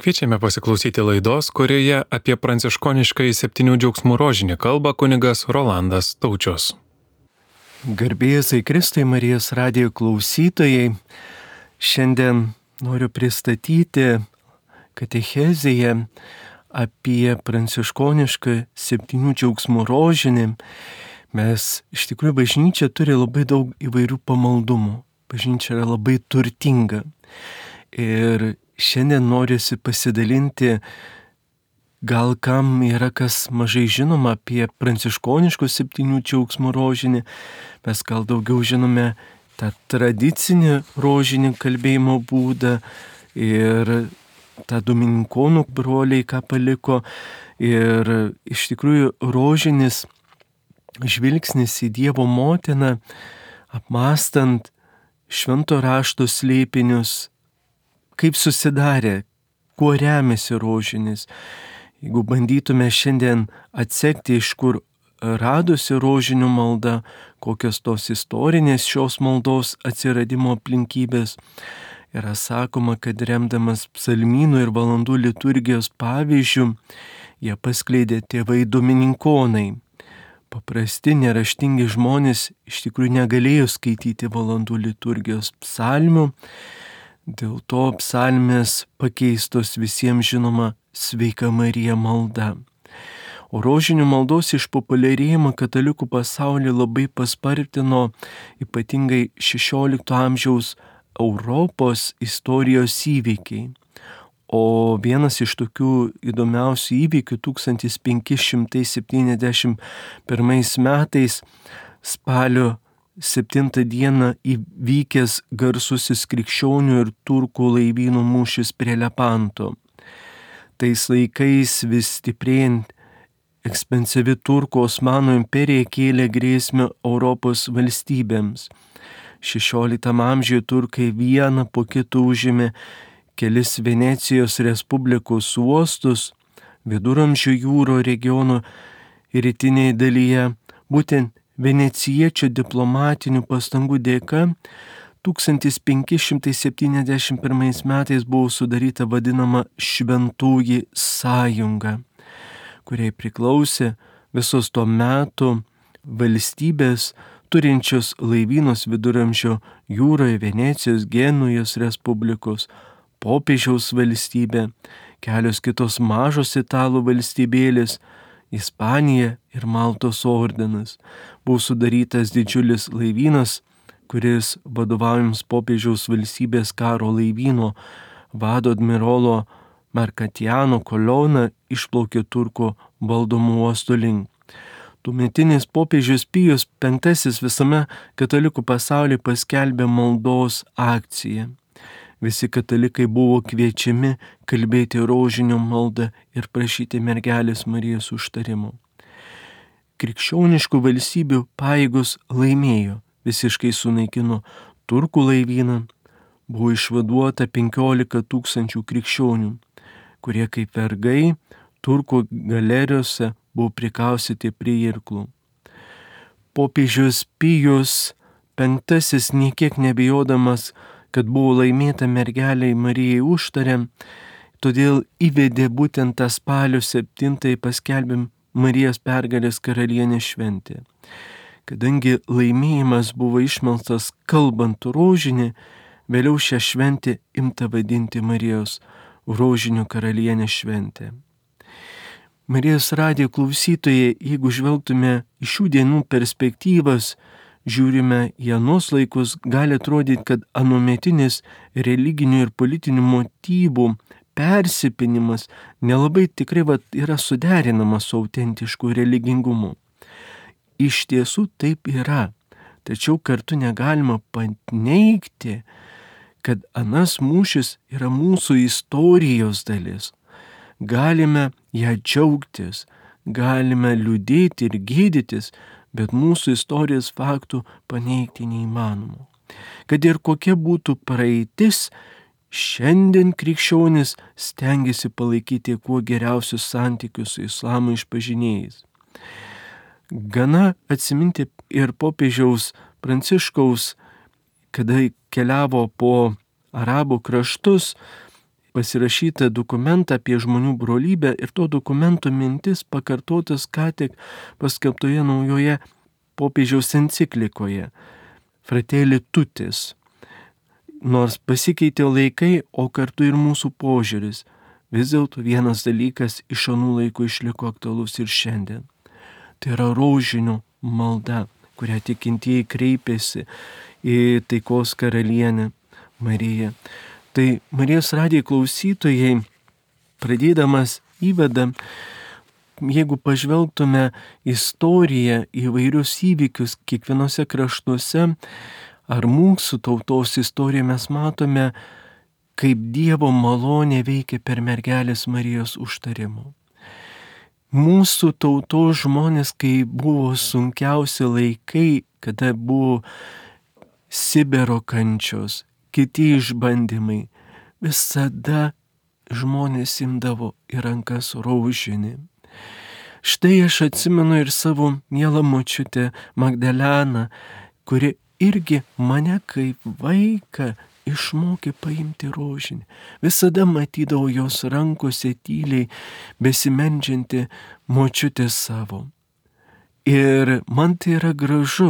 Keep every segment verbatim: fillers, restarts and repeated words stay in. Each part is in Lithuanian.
Kviečiame pasiklausyti laidos, kurioje apie pranciškoniškąjį septynių džiaugsmų rožinį kalba kunigas Rolandas Taučius. Garbėjusai Kristai, Marijos radijo klausytojai, šiandien noriu pristatyti katechezėje apie pranciškonišką septynių džiaugsmų rožinį. Mes iš tikrųjų bažnyčia turi labai daug įvairių pamaldumų. Bažnyčia yra labai turtinga. Ir šiandien norisi pasidalinti, gal kam yra kas mažai žinoma apie pranciškoniškų septynių džiaugsmų rožinį. Mes gal daugiau žinome tą tradicinį rožinį kalbėjimo būdą ir tą dominikonų broliai, ką paliko. Ir iš tikrųjų rožinis žvilgsnis į Dievo motiną, apmąstant švento rašto slėpinius, kaip susidarė, kuo remiasi rožinis. Jeigu bandytume šiandien atsekti, iš kur radosi rožinių malda, kokios tos istorinės šios maldos atsiradimo aplinkybės, yra sakoma, kad remdamas psalmynų ir valandų liturgijos pavyzdžių, jie paskleidė tėvai dominikonai. Paprasti, neraštingi žmonės iš tikrųjų negalėjo skaityti valandų liturgijos psalmių, dėl to psalmės pakeistos visiems žinoma Sveika Marija malda. O rožinių maldos išpopuliarėjimą katalikų pasaulyje labai paspartino ypatingai šešiolikto amžiaus Europos istorijos įvykiai. O vienas iš tokių įdomiausių įvykių tūkstantis penki šimtai septyniasdešimt pirmais metais spalio septintą dieną įvykęs garsusis krikščionių ir turkų laivynų mūšis prie Lepanto. Tais laikais vis stiprėjant ekspansyvi turkų Osmanų imperija kėlė grėsmę Europos valstybėms. šešioliktam amžiuje turkai vieną po kito užėmė kelis Venecijos Respublikos uostus, Viduramžių jūro regiono rytinėje dalyje. Būtent venecijiečių diplomatinių pastangų dėka tūkstantis penki šimtai septyniasdešimt pirmais metais buvo sudaryta vadinama Šventoji sąjunga, kuriai priklausė visos to meto valstybės turinčios laivynus Viduramžių jūroje, Venecijos, Genujos Respublikos, popiežiaus valstybė, kelios kitos mažos italų valstybėlės, Ispanija ir Maltos ordinas. Buvo sudarytas didžiulis laivynas, kuris vadovaujams popiežiaus valstybės karo laivyno vado admirolo Merkatiano Kolona išplaukė turko valdomų uostų link. Tuometinis popiežius Pijus penktasis visame katalikų pasaulyje paskelbė maldos akciją. Visi katalikai buvo kviečiami kalbėti rožinio maldą ir prašyti mergelės Marijos užtarimo. Krikščioniškų valstybių pajėgos laimėjo, visiškai sunaikino turkų laivyną, buvo išvaduota penkiolika tūkstančių krikščionių, kurie kaip vergai turkų galerijose buvo prikaustyti prie irklų. Popiežius Pijus penktasis niekiek nebijodamas, kad buvo laimėta mergeliai Marijai užtarė, todėl įvedė būtent tą spalio septintąjį paskelbėm Marijos pergalės karalienės šventę. Kadangi laimėjimas buvo išmelstas kalbant rožinį, vėliau šią šventę imta vadinti Marijos rožinio karalienės šventė. Marijos radijo klausytojai, jeigu žvelgtume į šių dienų perspektyvas, žiūrime į anuos laikus, gali atrodyti, kad anuometinis religinių ir politinių motyvų persipinimas nelabai tikrai vat, yra suderinamas su autentišku religingumu. Iš tiesų taip yra, tačiau kartu negalima paneigti, kad anas mūšis yra mūsų istorijos dalis. Galime ją džiaugtis, galime liūdėti ir gėdytis, bet mūsų istorijos faktų paneigti neįmanoma. Kad ir kokia būtų praeitis, šiandien krikščionis stengiasi palaikyti kuo geriausius santykius su islamo išpažinėjais. Gana atsiminti ir popiežiaus Pranciškaus, kada keliavo po arabų kraštus, pasirašytą dokumentą apie žmonių brolybę ir to dokumento mintis pakartotas ką tik paskelbtoje naujoje popiežiaus enciklikoje Fratelli Tutis. Nors pasikeitė laikai, o kartu ir mūsų požiūris, vis dėlto vienas dalykas iš anų laikų išliko aktualus ir šiandien. Tai yra rožinio malda, kurią tikintieji kreipėsi į taikos karalienę Mariją. Tai Marijos radijo klausytojai, pradėdamas įvadą, jeigu pažvelgtume istoriją, įvairius įvykius kiekvienose kraštuose, ar mūsų tautos istoriją, mes matome, kaip Dievo malonė veikia per mergelės Marijos užtarimą. Mūsų tautos žmonės, kai buvo sunkiausi laikai, kada buvo Sibiro kančios, kiti išbandymai, visada žmonės imdavo į rankas rožinį. Štai aš atsimenu ir savo mielą močiutę Magdaleną, kuri irgi mane kaip vaiką išmokė paimti rožinį. Visada matydavau jos rankose tyliai besimeldžianti močiutę savo. Ir man tai yra gražu.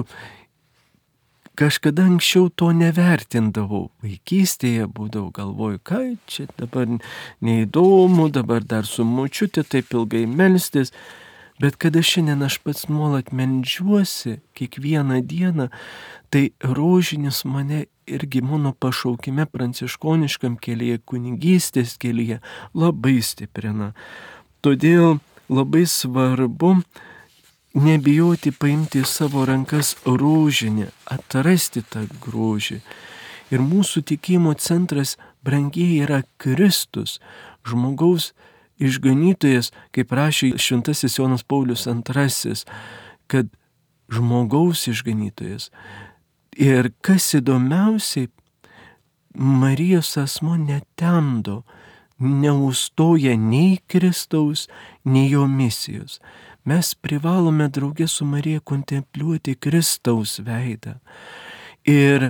Kažkada anksčiau to nevertindavau. Vaikystėje būdavau, galvoju, ką čia dabar neįdomu, dabar dar su močiutė taip ilgai melstis. Bet kada šiandien aš pats nuolat meldžiuosi kiekvieną dieną, tai rožinis mane irgi mano pašaukime pranciškoniškam kelyje, kunigystės kelyje labai stiprina. Todėl labai svarbu nebijoti paimti į savo rankas rožinį, atrasti tą grožį. Ir mūsų tikėjimo centras, brangiai, yra Kristus, žmogaus išganytojas, kaip rašė šventasis Jonas Paulius antrasis, kad žmogaus išganytojas. Ir kas įdomiausiai, Marijos asmo netemdo, neužstoja nei Kristaus, nei jo misijos. Mes privalome draugė su Marija kontempliuoti Kristaus veidą. Ir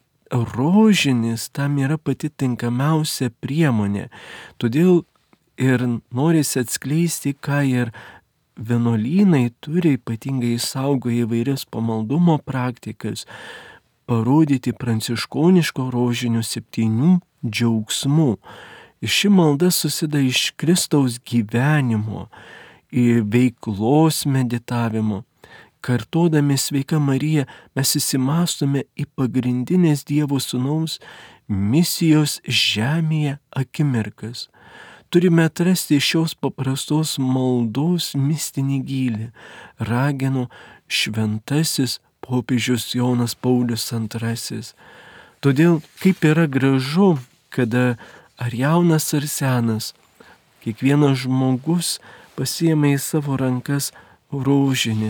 rožinis tam yra pati tinkamiausia priemonė. Todėl ir norisi atskleisti, ką ir vienuolynai turi, ypatingai saugoja įvairias pamaldumo praktikas, parodyti pranciškoniško rožinių septynių džiaugsmų. Ir ši malda susideda iš Kristaus gyvenimo, veiklos meditavimo. Kartodami Sveika Marija, mes įsimąstome į pagrindinės Dievo Sūnaus misijos žemėje akimirkas. Turime atrasti šios paprastos maldos mistinį gylį, ragino šventasis popiežius Jonas Paulius antrasis. Todėl kaip yra gražu, kada ar jaunas ar senas, kiekvienas žmogus pasiėmė į savo rankas rožinį.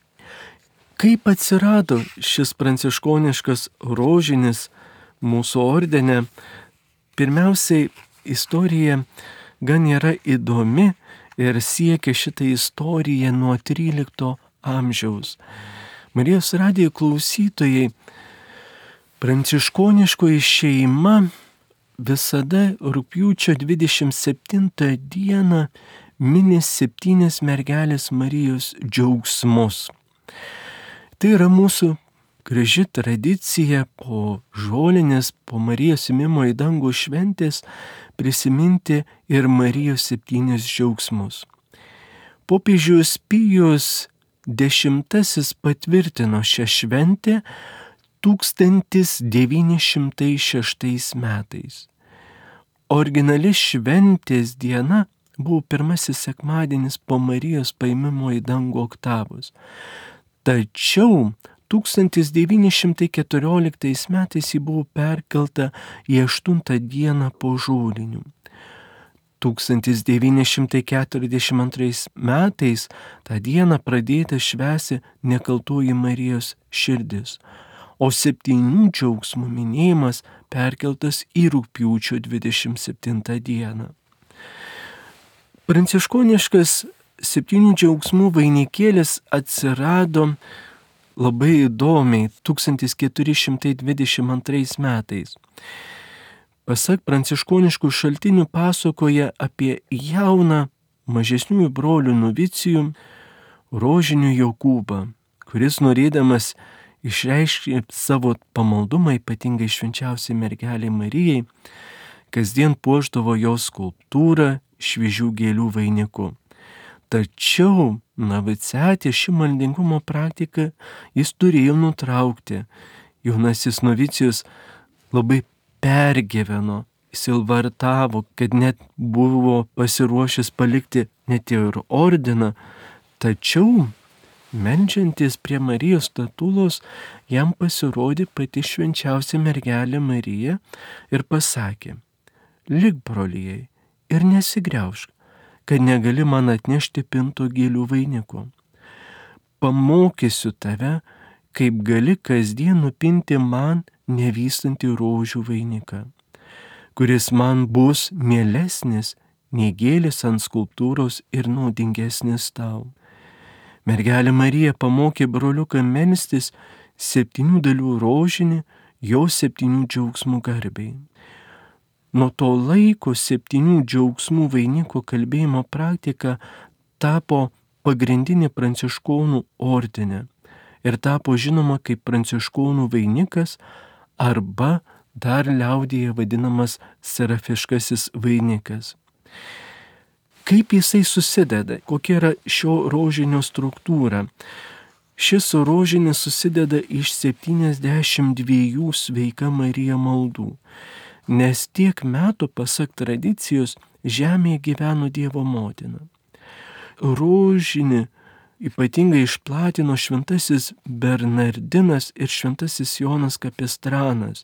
Kaip atsirado šis pranciškoniškas rožinis mūsų ordine? Pirmiausiai, istorija gan yra įdomi ir siekia šitą istoriją nuo trylikto amžiaus. Marijos radijo klausytojai, pranciškoniškoji šeima visada rugpjūčio dvidešimt septintą dieną mini septynis mergelės Marijos džiaugsmus. Tai yra mūsų graži tradicija po žolinės, po Marijos ėmimo į dangų šventės prisiminti ir Marijos septynis džiaugsmus. Popiežius Pijus dešimtasis patvirtino šią šventę tūkstantis devyni šimtai šeštais metais. Originali šventės diena buvo pirmasis sekmadienis po Marijos paėmimo į dangų oktavos. Tačiau tūkstantis devyni šimtai keturioliktais metais ji buvo perkelta į aštuntą dieną po žolinių. tūkstantis devyni šimtai keturiasdešimt antrais metais tą dieną pradėta švęsti nekaltoji Marijos širdis, o septynių džiaugsmų minėjimas perkeltas į rugpjūčio dvidešimt septintą dieną. Pranciškoniškas septynių džiaugsmų vainikėlis atsirado labai įdomiai tūkstantis keturi šimtai dvidešimt antrais metais. Pasak pranciškoniškų šaltinių pasakoja apie jauną mažesniųjų brolių novicijų Rožinių Jokūbą, kuris norėdamas išreiškti savo pamaldumą ypatingai švenčiausiai mergelei Marijai, kasdien puošdavo jos skulptūrą šviežių gėlių vainiku. Tačiau noviciate šį maldingumo praktiką jis turėjo nutraukti. Jaunasis novicijus labai pergyveno, silvartavo, kad net buvo pasiruošęs palikti net ir ordiną, tačiau meldžiantis prie Marijos statulos jam pasirodė pati švenčiausia mergelė Marija ir pasakė: lik brolijai ir nesigriaužk, kad negali man atnešti pinto gėlių vainiko. Pamokysiu tave, kaip gali kasdien nupinti man nevystantį rožių vainiką, kuris man bus mielesnis nei gėlės ant skulptūros ir naudingesnis tau. Mergelė Marija pamokė broliuką melstis septynių dalių rožinį jo septynių džiaugsmų garbei. Nuo to laiko septynių džiaugsmų vainiko kalbėjimo praktika tapo pagrindinė pranciškonų ordine ir tapo žinoma kaip pranciškonų vainikas arba dar liaudyje vadinamas serafiškasis vainikas. Kaip jisai susideda, kokia yra šio rožinio struktūra? Šis rožinis susideda iš septyniasdešimt dviejų Sveika Marija maldų, nes tiek metų, pasak tradicijos, žemėje gyveno Dievo motina. Rožinį ypatingai išplatino šventasis Bernardinas ir šventasis Jonas Kapistranas.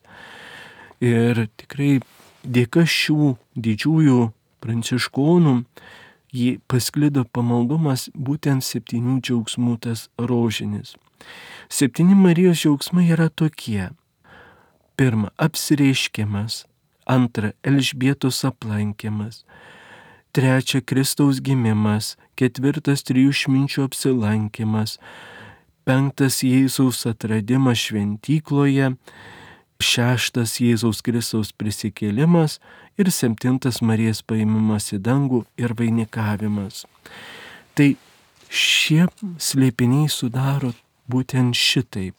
Ir tikrai dėka šių didžiųjų pranciškonų jį pasklido pamaldumas būtent septynių džiaugsmų tas rožinis. Septyni Marijos džiaugsmai yra tokie. Pirma, apsireiškimas. Antra, Elžbietos aplankymas. Trečia, Kristaus gimimas. Ketvirtas, trijų išminčių apsilankymas. Penktas, Jėzaus atradimas šventykloje. Šeštas, Jėzaus Kristaus prisikėlimas. Ir septintas, Marijos paėmimas į dangų ir vainikavimas. Tai šie slėpiniai sudaro būtent šitaip.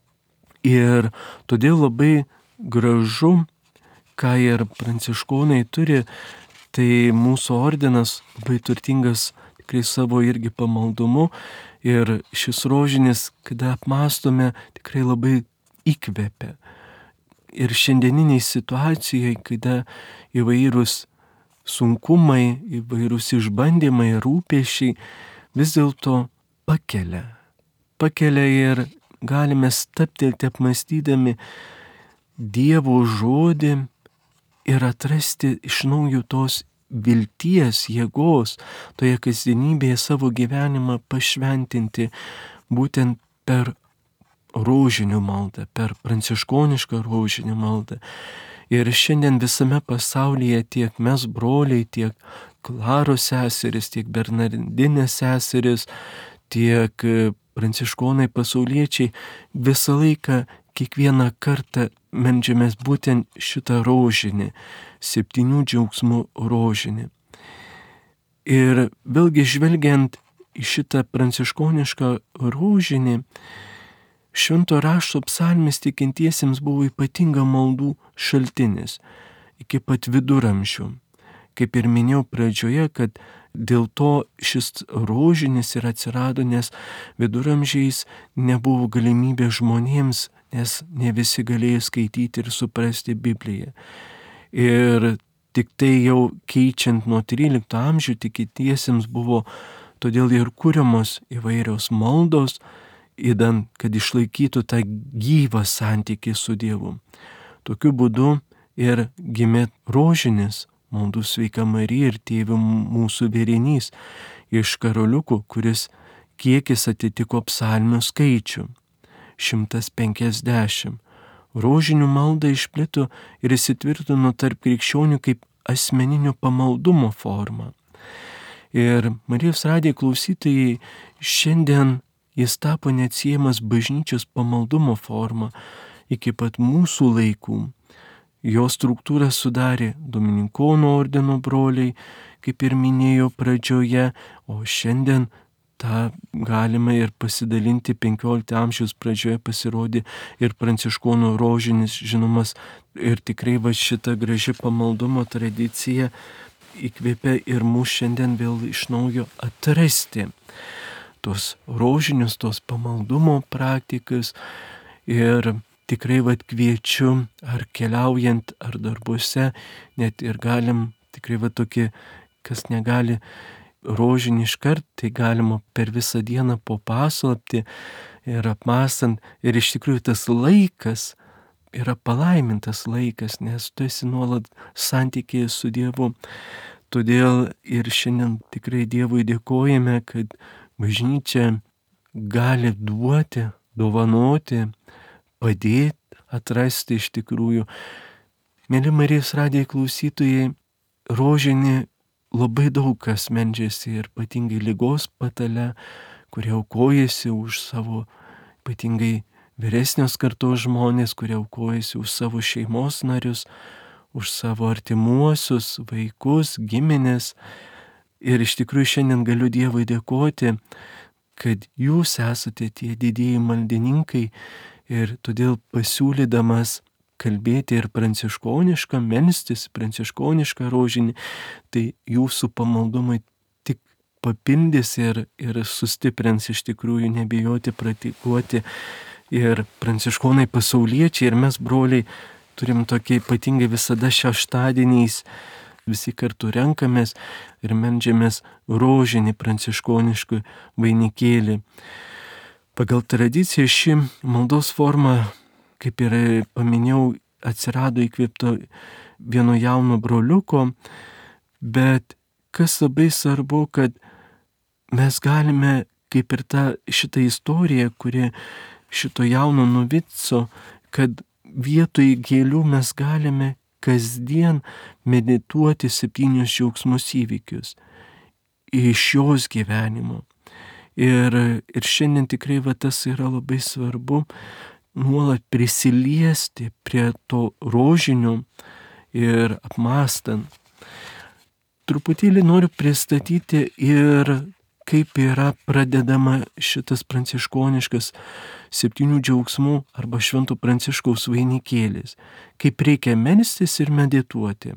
Ir todėl labai gražu, ką ir pranciškonai turi, tai mūsų ordinas labai turtingas tikrai savo irgi pamaldumu. Ir šis rožinis, kada apmastome, tikrai labai įkvepia. Ir šiandieniniai situacijai, kada įvairūs sunkumai, įvairūs išbandymai, rūpesčiai vis dėlto pakelia. Pakelia ir galime stabtelti apmastydami Dievo žodį ir atrasti iš naujo tos vilties, jėgos, toje kasdienybėje savo gyvenimą pašventinti būtent per rožinių maldą, per pranciškonišką rožinių maldą. Ir šiandien visame pasaulyje tiek mes broliai, tiek Klaros seseris, tiek Bernardinės seseris, tiek pranciškonai pasauliečiai visą laiką, kiekvieną kartą meldžiamės būtent šitą rožinį, septynių džiaugsmų rožinį. Ir vėlgi žvelgiant į šitą pranciškonišką rožinį, švento rašto psalmės tikintiesiems buvo ypatinga maldų šaltinis iki pat viduramžių. Kaip ir minėjau pradžioje, kad dėl to šis rožinis ir atsirado, nes viduramžiais nebuvo galimybė žmonėms, nes ne visi galėjo skaityti ir suprasti Bibliją. Ir tik tai jau keičiant nuo trylikto amžių tikintiesiems buvo todėl ir kuriamos įvairios maldos, įdant, kad išlaikytų tą gyvą santykį su Dievu. Tokiu būdu ir gimė rožinis maldų Sveika Marija ir Tėve mūsų vėrinys iš karoliukų, kuris kiekis atitiko psalmių skaičių - šimtas penkiasdešimt. Rožinių malda išplito ir įsitvirtino tarp krikščionių kaip asmeninio pamaldumo forma. Ir Marijos radijo klausytojai, šiandien jis tapo neatsiejamas bažnyčios pamaldumo forma iki pat mūsų laikų. Jo struktūrą sudarė Dominikonų ordino broliai, kaip ir minėjau pradžioje, o šiandien tą galima ir pasidalinti. penkiolikto amžiaus pradžioje pasirodė ir Pranciškonų rožinis žinomas, ir tikrai va šita graži pamaldumo tradicija įkvėpia ir mus šiandien vėl iš naujo atrasti tos rožinius, tos pamaldumo praktikas. Ir tikrai vat kviečiu, ar keliaujant, ar darbuose, net ir galim tikrai vat tokį, kas negali rožinį iškart, tai galima per visą dieną po paslaptį ir apmąstant. Ir iš tikrųjų tas laikas yra palaimintas laikas, nes tu esi nuolat santykėje su Dievu. Todėl ir šiandien tikrai Dievui dėkojame, kad bažnyčia gali duoti, dovanoti, padėti, atrasti iš tikrųjų. Mėly Marijos radijo klausytojai, rožinį labai daug kas meldžiasi, ir ypatingai ligos patale, kurie aukojasi už savo, ypatingai vyresnios kartos žmonės, kurie aukojasi už savo šeimos narius, už savo artimuosius, vaikus, giminės. Ir iš tikrųjų šiandien galiu Dievui dėkoti, kad jūs esate tie didieji maldininkai, ir todėl pasiūlydamas kalbėti ir pranciškonišką, melstis pranciškonišką rožinį, tai jūsų pamaldumai tik papildys ir, ir sustiprins, iš tikrųjų nebijoti praktikuoti. Ir pranciškonai pasauliečiai, ir mes broliai turim tokie ypatingai visada šeštadieniais, visi kartu renkamės ir meldžiamės rožinį pranciškoniškų vainikėlį. Pagal tradiciją ši maldos forma, kaip ir paminėjau, atsirado įkvėpto vieno jauno broliuko, bet kas labai svarbu, kad mes galime, kaip ir ta šitą istoriją, kuri šito jauno novico, kad vietoj gėlių mes galime kasdien medituoti septynius džiaugsmus įvykius iš jos gyvenimo. Ir, ir šiandien tikrai va tas yra labai svarbu, nuolat prisiliesti prie to rožinio ir apmąstant. Truputėlį noriu pristatyti ir kaip yra pradedama šitas pranciškoniškas septynių džiaugsmų arba Švento Pranciškaus vainikėlis, kaip reikia melstis ir medituoti.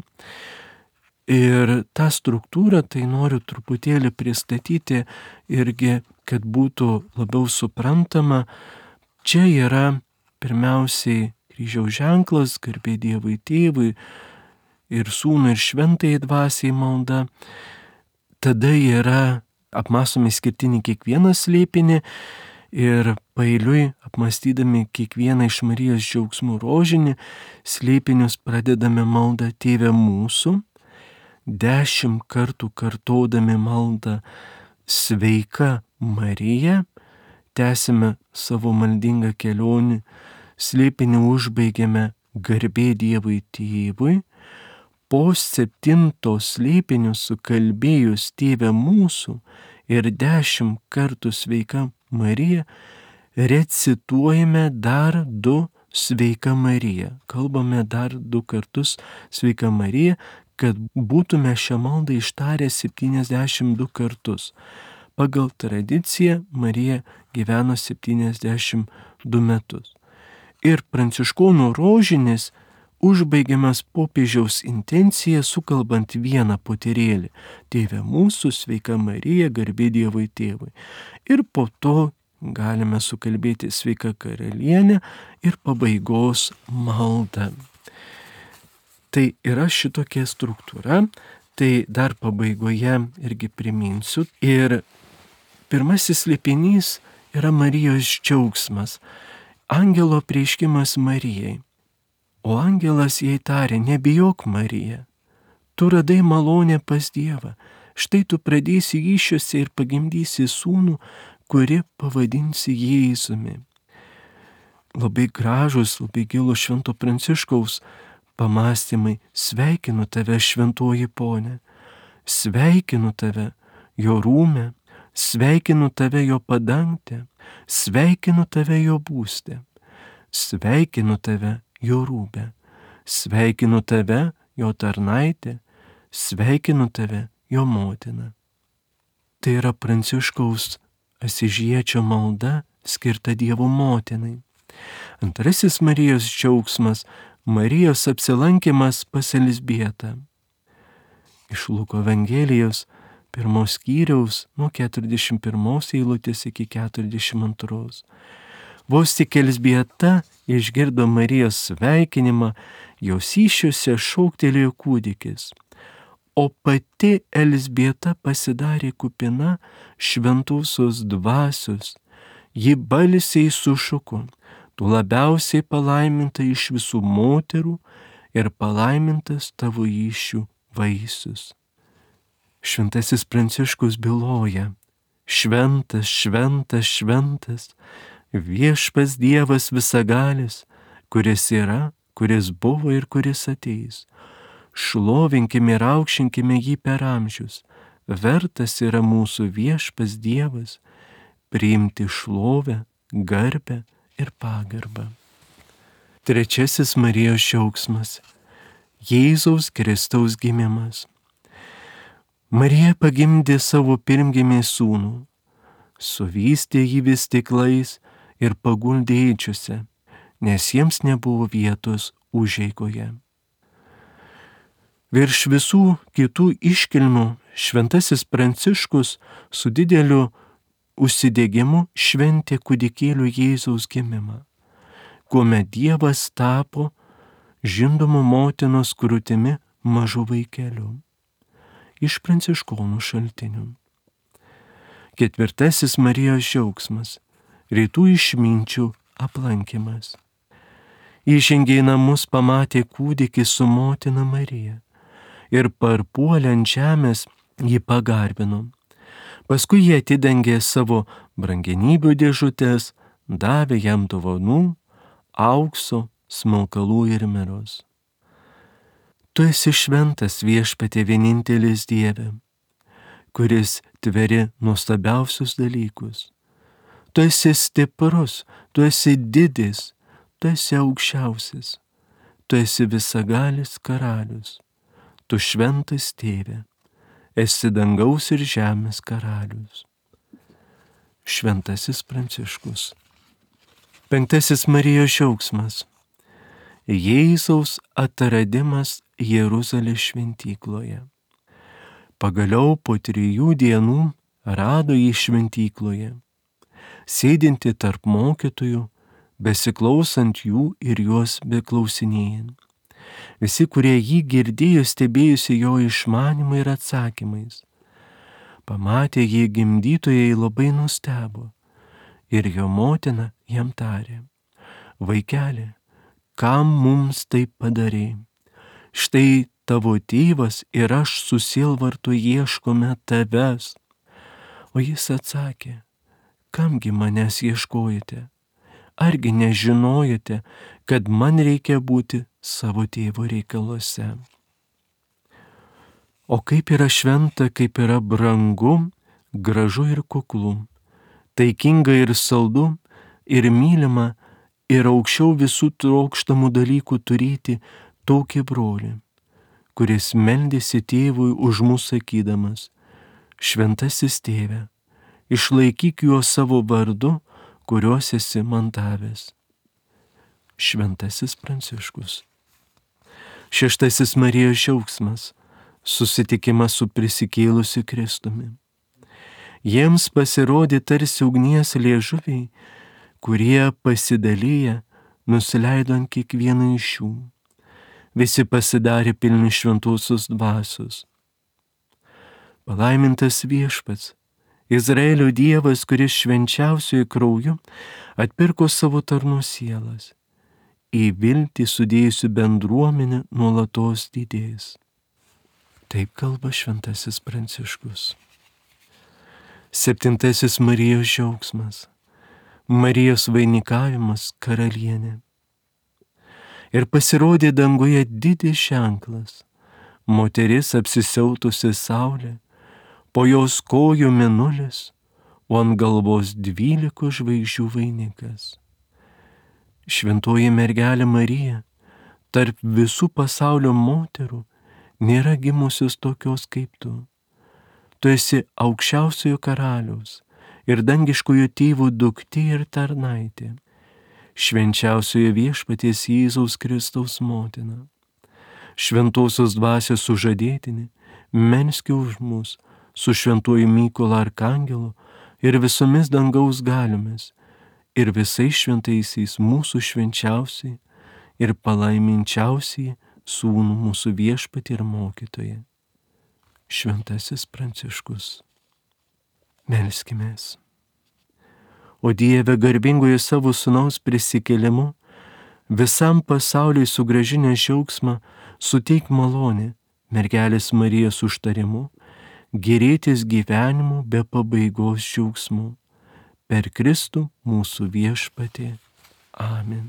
Ir tą struktūrą tai noriu truputėlį pristatyti irgi, kad būtų labiau suprantama. Čia yra pirmiausiai kryžiaus ženklas, garbė Dievui Tėvui ir Sūnui ir Šventajai Dvasiai malda. Tada yra apmąstomi skirtinį kiekvieną slėpinį ir paeiliui apmąstydami kiekvieną iš Marijos džiaugsmų rožinį slėpinius pradedame maldą Tėve mūsų, dešimt kartų kartodami maldą Sveika Marija, tęsime savo maldingą kelionį, slėpinį užbaigiame garbė Dievui Tėvui. Po septinto slėpinio sukalbėjus Tėve mūsų ir dešimt kartų Sveika Marija, recituojame dar du Sveika Marija. Kalbame dar du kartus Sveika Marija, kad būtume šią maldą ištarę septyniasdešimt du kartus. Pagal tradiciją Marija gyveno septyniasdešimt du metus. Ir pranciškonų rožinis užbaigiamas popiežiaus intencija sukalbant vieną poterėlį. Tėve mūsų, Sveika Marija, garbė Dievui Tėvui. Ir po to galime sukalbėti Sveika Karalienė ir pabaigos maldą. Tai yra šitokia struktūra, tai dar pabaigoje irgi priminsiu. Ir pirmasis slėpinys yra Marijos džiaugsmas, angelo apreiškimas Marijai. O angelas jai tarė, nebijok Marija, tu radai malonę pas Dievą, štai tu pradėsi įsčiose ir pagimdysi sūnų, kuri pavadinsi Jėzumi. Labai gražus, labai gilus Švento Pranciškaus pamąstymai. Sveikinu tave, šventoji ponė, sveikinu tave, jo rūme, sveikinu tave, jo padangtę, sveikinu tave, jo būste, sveikinu tave, jo rūbę, sveikinu tave, jo tarnaitė, sveikinu tave, jo motina. Tai yra Pranciškaus Asyžiečio malda skirta Dievo motinai. Antrasis Marijos džiaugsmas – Marijos apsilankimas pas Elzbietą. Iš Luko Evangelijos pirmos skyriaus nuo keturiasdešimt pirmos eilutės iki keturiasdešimt antros. Vos tik Elzbieta išgirdo Marijos sveikinimą, jos įsčiose šauktelėjo kūdikis, o pati Elzbieta pasidarė kupina šventosios dvasios. Ji balsiai sušuko: tu labiausiai palaiminta iš visų moterų ir palaimintas tavo įsčių vaisius. Šventasis Pranciškus byloja: šventas, šventas, šventas, viešpats Dievas visagalis, kuris yra, kuris buvo ir kuris ateis. Šlovinkime ir aukštinkime jį per amžius. Vertas yra mūsų viešpats Dievas priimti šlovę, garbę ir pagarbą. Trečiasis Marijos džiaugsmas – Jėzaus Kristaus gimimas. Marija pagimdė savo pirmgimį sūnų, suvystė jį vis stiklais ir paguldė ėdžiose, nes jiems nebuvo vietos užeigoje. Virš visų kitų iškilmių šventasis Pranciškus su dideliu užsidegimu šventė kūdikėlio Jėzaus gimimą, kuomet Dievas tapo žindomų motinos krūtimi mažu vaikeliu. Iš pranciškonų šaltinių. Ketvirtasis Marijos džiaugsmas – rytų išminčių aplankymas. Įžengė į namus, pamatė kūdikį su motina Marija ir parpuolė ant žemės jį pagarbino. Paskui jie atidengė savo brangenybių dėžutes, davė jam dovanų, aukso, smilkalų ir miros. Tu esi šventas, Viešpatie, vienintelis Dieve, kuris tveri nuostabiausius dalykus. Tu esi stiprus, tu esi didis, tu esi aukščiausias, tu esi visagalis karalius, tu šventas Tėve, esi dangaus ir žemės karalius. Šventasis Pranciškus. Penktasis Marijos džiaugsmas – Jėzaus atradimas Jeruzalės šventykloje. Pagaliau po trijų dienų rado jį šventykloje, sėdinti tarp mokytojų, besiklausant jų ir juos beklausinėjant. Visi, kurie jį girdėjo, stebėjusi jo išmanymai ir atsakymais. Pamatė jį gimdytojai, labai nustebo ir jo motina jam tarė: vaikeli, kam mums taip padarei? Štai tavo tėvas ir aš su sielvartu ieškome tavęs. O jis atsakė: kamgi manęs ieškojate? Argi nežinojote, kad man reikia būti savo tėvo reikaluose? O kaip yra šventa, kaip yra brangu, gražu ir kuklu, taikinga ir saldu, ir mylima, ir aukščiau visų trokštamų dalykų turėti tokį brolį, kuris meldėsi tėvui už mus sakydamas: šventasis tėve, išlaikyk juos savo vardu, kuriuos esi man davęs. Šventasis Pranciškus. Šeštasis Marijos džiaugsmas – susitikimas su prisikėlusiu Kristumi. Jiems pasirodė tarsi ugnies liežuviai, kurie pasidalyję nusileido ant kiekvieno iš jų. Visi pasidarė pilni šventosios dvasios. Palaimintas Viešpats, Izraelio Dievas, kuris švenčiausiųjų krauju atpirko savo tarnų sielas, į viltį sudėjusių bendruomenę nuolatos didės. Taip kalba šventasis Pranciškus. Septintasis Marijos džiaugsmas – Marijos vainikavimas karalienė. Ir pasirodė danguje didis ženklas, moteris apsisiautusi saulė, po jos kojų mėnulis, o ant galvos dvylikos žvaigždžių vainikas. Šventoji mergelė Marija, tarp visų pasaulio moterų nėra gimusios tokios kaip tu. Tu esi aukščiausiojo karaliaus ir dangiškojo tėvo duktė ir tarnaitė, švenčiausiojo viešpaties Jėzaus Kristaus motina. Šventosios dvasios sužadėtinė, melski už mus su šventuoju Mykolu arkangelu ir visomis dangaus galiomis ir visais šventaisiais mūsų švenčiausiai ir palaiminčiausiai sūnų mūsų viešpatį ir mokytoją. Šventasis Pranciškus. Melskimės. O Dieve, garbingojo savo sūnaus prisikėlimu, visam pasauliui sugrąžinę džiaugsmą, suteik malonę, mergelės Marijos užtarimu, gėrėtis gyvenimu be pabaigos džiaugsmu. Per Kristų mūsų viešpatį. Amen.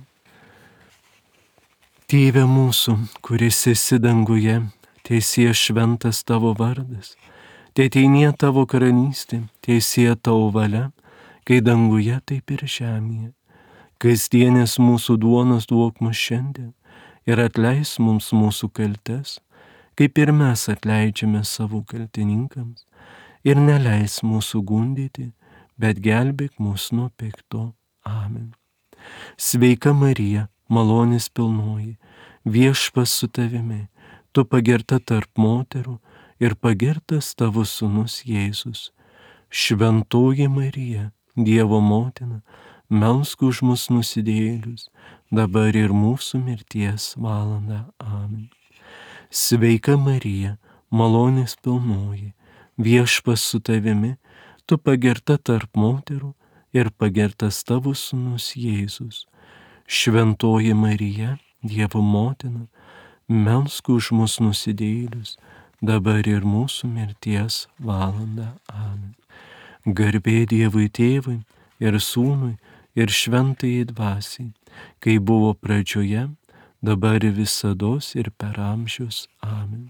Tėve mūsų, kuris esi danguje, teesie šventas tavo vardas, teateinie tavo karalystė, teesie tavo valia, kai danguje, taip ir žemėje. Kasdienės mūsų duonos duok mums šiandien ir atleis mums mūsų kaltes, kaip ir mes atleidžiame savo kaltininkams, ir neleis mūsų gundyti, bet gelbėk mus nuo pikto. Amen. Sveika Marija, malonės pilnoji, viešpas su tavimi, tu pagerta tarp moterų ir pagertas tavo sūnus Jėzus. Šventoji Marija, Dievo motina, melsk už mus nusidėjėlius, dabar ir mūsų mirties valanda. Amen. Sveika Marija, malonės pilnoji, viešpas su tavimi, tu pagerta tarp moterų ir pagertas tavo sūnus Jėzus. Šventoji Marija, Dievo motina, melsk už mus nusidėjėlius, dabar ir mūsų mirties valanda. Amen. Garbė Dievui Tėvui ir Sūnui ir Šventajai Dvasiai, kai buvo pradžioje, dabar ir visados ir per amžius. Amen.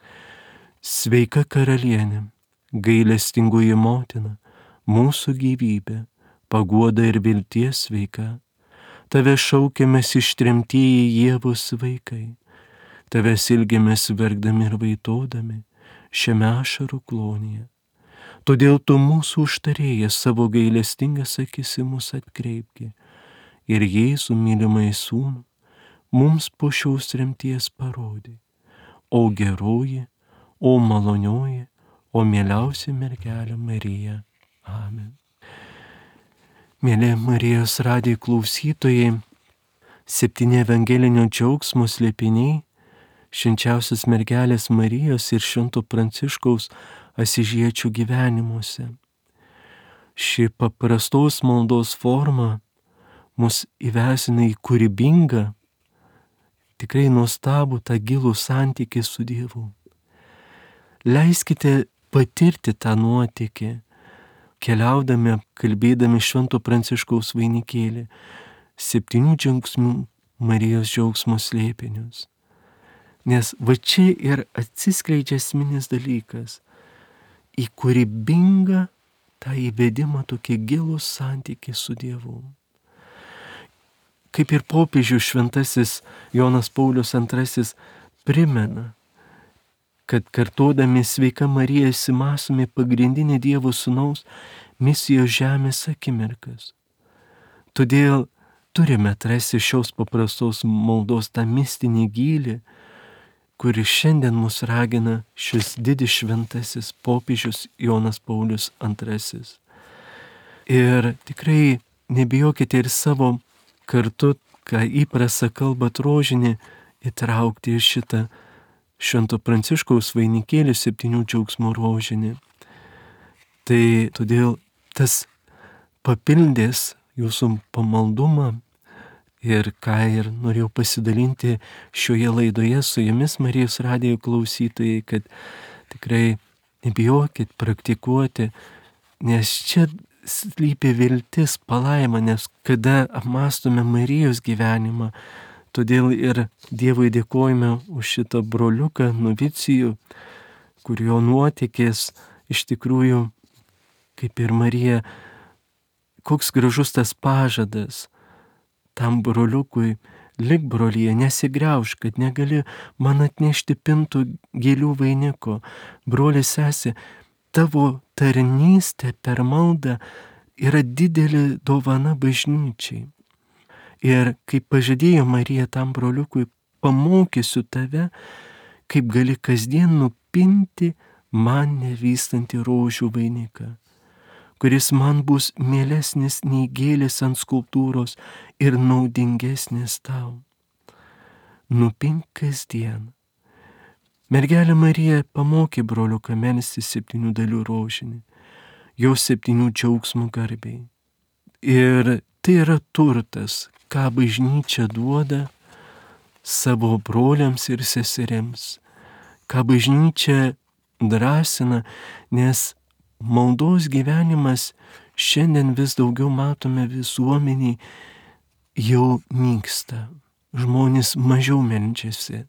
Sveika Karalienė, gailestingoji motina, mūsų gyvybė, paguoda ir vilties sveika. Tave šaukiamės ištremtieji Ievos vaikai, tave ilgimės verkdami ir vaitodami šiame ašarų klonyje. Todėl tu mūsų užtarėjas savo gailestingas akis į mus atkreipki ir Jėzų mylimąjį sūnų mums po šios tremties parodė. O geroji, o malonioji, o mieliausia mergelė Marija. Amen. Mėly Marijos radijo klausytojai, septyni evangelinio džiaugsmo slėpiniai, švenčiausios mergelės Marijos ir švento Pranciškaus Asyžiečio gyvenimuose. Ši paprastos maldos forma mus įvesina į kūrybingą, tikrai nuostabų tą gilų santykį su Dievu. Leiskite patirti tą nuotykį, keliaudami, kalbėdami švento Pranciškaus vainikėlį, septynių džiaugsmų Marijos džiaugsmo slėpinius. Nes va čia ir atsiskleidžia esminis dalykas į kūrybingą tą įvedimą tokį gilų santykį su Dievu. Kaip ir popiežius šventasis Jonas Paulius antrasis primena, kad kartodami sveika Marija įsimąstome pagrindinę Dievo sūnaus misijos žemės akimirkas. Todėl turime atrasti šios paprastos maldos tą mistinį gylį, kuris šiandien mus ragina šis didis šventasis popiežius Jonas Paulius antrasis. Ir tikrai nebijokite ir savo kartu, ką įprasta kalbat rožinį, įtraukti į šitą švento Pranciškaus vainikėlį septynių džiaugsmų rožinį. Tai todėl tas papildys jūsų pamaldumą. Ir ką ir norėjau pasidalinti šioje laidoje su jumis, Marijos radijo klausytojai, kad tikrai nebijokit praktikuoti, nes čia slypi viltis, palaima, nes kada apmąstome Marijos gyvenimą, todėl ir Dievui dėkojame už šitą broliuką novicijų, kurio nuotykis iš tikrųjų, kaip ir Marija, koks gražus tas pažadas tam broliukui lik brolyje, nesigriauž, kad negali man atnešti pintų gėlių vainiko. Broli sesė, tavo tarnystė per maldą yra didelė dovana bažnyčiai. Ir kaip pažadėjo Marija tam broliukui, pamokysiu tave, kaip gali kasdien nupinti man nevystantį rožių vainiką, kuris man bus mielesnis nei gėlės ant skulptūros ir naudingesnis tau. Nupink kasdien. Mergelė Marija pamokė broliuką melstis septynių dalių rožinį, jos septynių džiaugsmų garbei. Ir tai yra turtas, ką bažnyčia duoda savo broliams ir seserims, ką bažnyčia drąsina, nes maldos gyvenimas šiandien vis daugiau matome visuomeniai jau nyksta. Žmonės mažiau meldžiasi,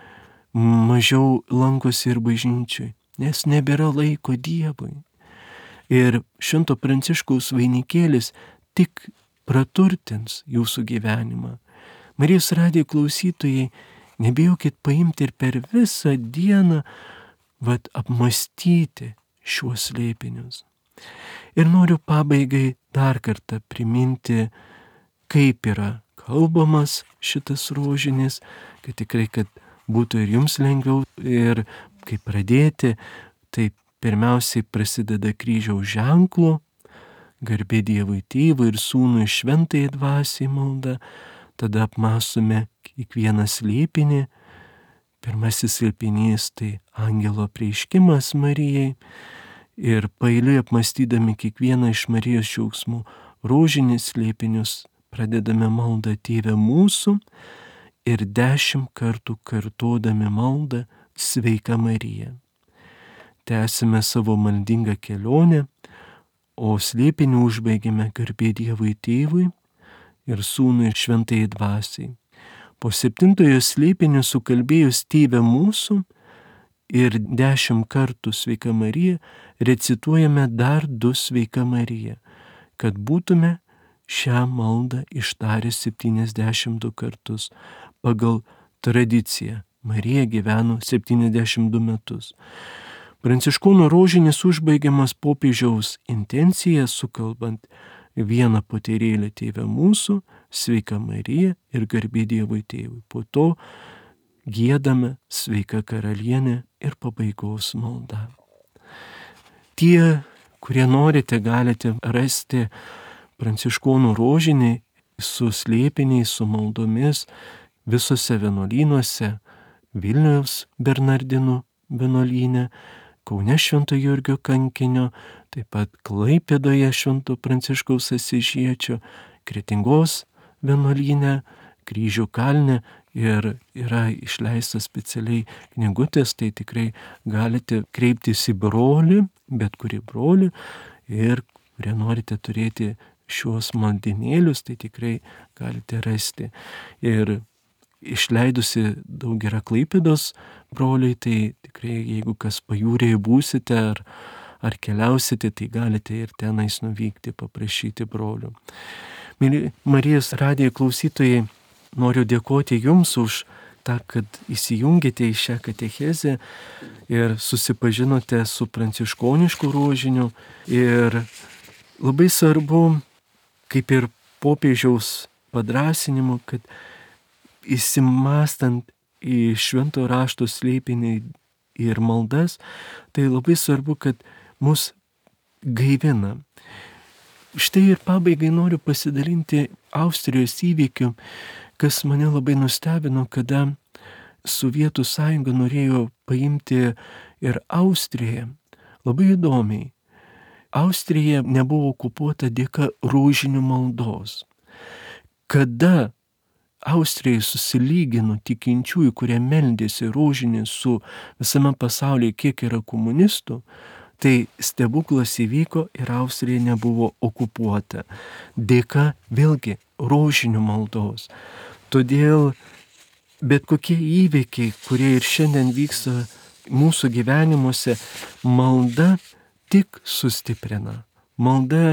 mažiau lankosi ir bažnyčiai, nes nebėra laiko Dievui. Ir Švento Pranciškaus vainikėlis tik praturtins jūsų gyvenimą. Marijos radijo klausytojai, nebijokit paimti ir per visą dieną vat apmastyti šiuos slėpinius. Ir noriu pabaigai dar kartą priminti, kaip yra kalbamas šitas rožinis, kad tikrai, kad būtų ir jums lengviau ir kaip pradėti, tai pirmiausiai prasideda kryžiaus ženklu, garbė Dievui Tėvui ir Sūnui Šventajai Dvasiai malda, tada apmąstome kiekvieną slėpinį. Pirmasis slėpinys tai angelo apreiškimas Marijai ir paeiliui apmąstydami kiekvieną iš Marijos džiaugsmų rožinius slėpinius pradedame maldą Tėve mūsų ir dešimt kartų kartodami maldą Sveika Marija. Tęsime savo maldingą kelionę, o slėpinį užbaigėme garbė Dievui Tėvui ir Sūnui ir Šventajai Dvasiai. Po septintojo slėpinio sukalbėjus Tėve mūsų ir dešimt kartų Sveika Marija, recituojame dar du Sveika Marija, kad būtume šią maldą ištarę septyniasdešimt du kartus. Pagal tradiciją Marija gyveno septyniasdešimt du metus. Pranciškonų rožinis užbaigiamas popiežiaus intencija, sukalbant vieną poterėlę Tėve mūsų, Sveika Marija ir garbė Dievui Tėvui. Po to giedame Sveika Karalienė ir pabaigos malda. Tie, kurie norite, galite rasti Pranciškonų rožinį su slėpiniais, su maldomis visose vienuolynuose, Vilniaus Bernardinų vienuolyne, Kaune Švento Jurgio kankinio, taip pat Klaipėdoje Švento Pranciškaus Asyžiečio, Kretingos vienuolyne, Kryžių kalne ir yra išleistas specialiai knygutės, tai tikrai galite kreiptis į brolį, bet kurį brolį, ir kurie norite turėti šiuos maldinėlius, tai tikrai galite rasti. Ir išleidusi daug yra Klaipėdos broliai, tai tikrai jeigu kas pajūrėje būsite ar, ar keliausite, tai galite ir tenais nuvykti, paprašyti brolių. Mėly Marijos radijo klausytojai, noriu dėkoti jums už tą, kad įsijungėte į šią katechezę ir susipažinote su pranciškonišku rožiniu. Ir labai svarbu, kaip ir popiežiaus padrąsinimu, kad įsimastant į švento rašto slėpinį ir maldas, tai labai svarbu, kad mus gaivina. Štai ir pabaigai noriu pasidalinti Austrijos įvykiu, kas mane labai nustebino, kada Sovietų sąjunga norėjo paimti ir Austriją. Labai įdomiai. Austrija nebuvo okupuota dėka rožinių maldos. Kada Austrijai susilygino tikinčiųjų, kurie meldėsi rožinį su visame pasaulyje, kiek yra komunistų, tai stebuklas įvyko ir Austrija nebuvo okupuota. Dėka vėlgi rožinių maldos. Todėl bet kokie įvykiai, kurie ir šiandien vyksta mūsų gyvenimuose, malda tik sustiprina. Malda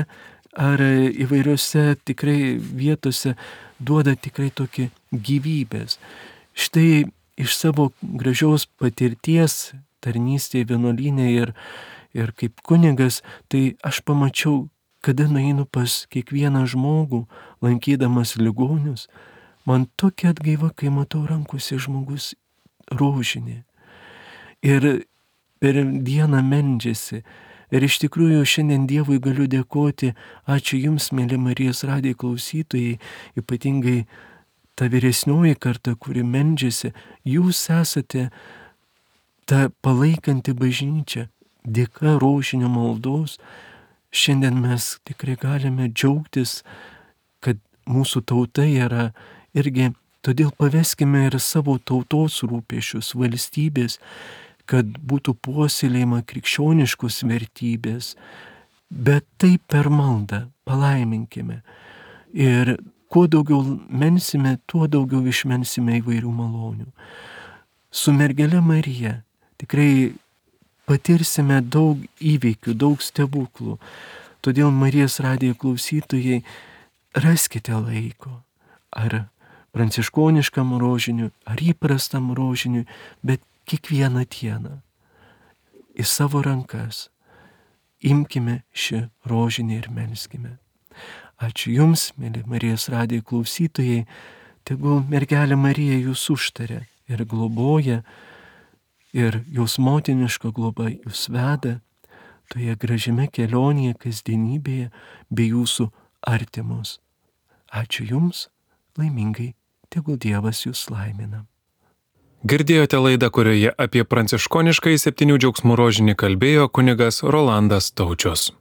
ar įvairiose tikrai vietose duoda tikrai tokį gyvybės. Štai iš savo gražiaus patirties tarnystėje vienuolyne ir, ir kaip kunigas, tai aš pamačiau, kada nueinu pas kiekvieną žmogų, lankydamas ligonius, man tokia atgaiva, kai matau rankose žmogus rožinį. Ir per dieną meldžiasi. Ir iš tikrųjų šiandien Dievui galiu dėkoti, ačiū Jums, mėly Marijos radijo klausytojai, ypatingai ta vyresnioji karta, kuri meldžiasi, Jūs esate ta palaikanti bažnyčia. Dėka rožinio maldos, šiandien mes tikrai galime džiaugtis, kad mūsų tauta yra irgi, todėl paveskime ir savo tautos rūpesčius, valstybės, kad būtų puoselėjama krikščioniškos vertybės, bet tai per maldą palaiminkime. Ir kuo daugiau melsime, tuo daugiau išmelsime įvairių malonių. Su mergele Marija tikrai patirsime daug įvykių, daug stebuklų. Todėl Marijos radijo klausytojai, raskite laiko, ar pranciškoniškam rožiniui, ar įprastam rožiniui, bet kiekvieną dieną į savo rankas imkime šį rožinį ir melskime. Ačiū Jums, mėly Marijos radijo klausytojai, tegul mergelė Marija Jūs užtaria ir globoja, ir Jos motiniška globa Jūs veda toje gražiame kelionėje, kasdienybėje, bei Jūsų artimus. Ačiū Jums, laimingai, tegul Dievas Jūs laimina. Girdėjote laidą, kurioje apie pranciškoniškąjį septynių džiaugsmų rožinį kalbėjo kunigas Rolandas Taučius.